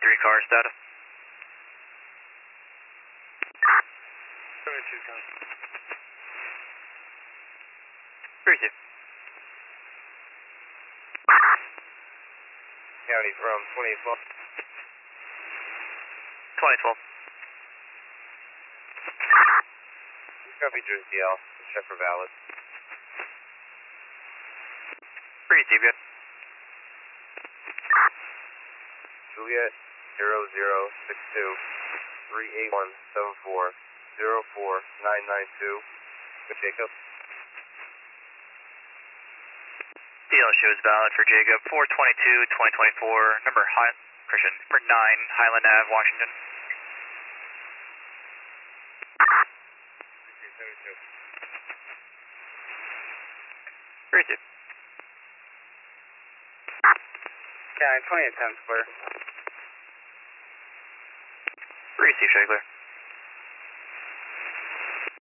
car status. 72 county. 32. County from 2012. 2012. Copy Jersey L. Check for valid. 32, good. Juliet 0062 38174 04992. Good Jacob. DL shows valid for Jacob 422-2024, number 9 Highland Ave, Washington. 32. Yeah, 20 at 10 square. Receive, Shagler.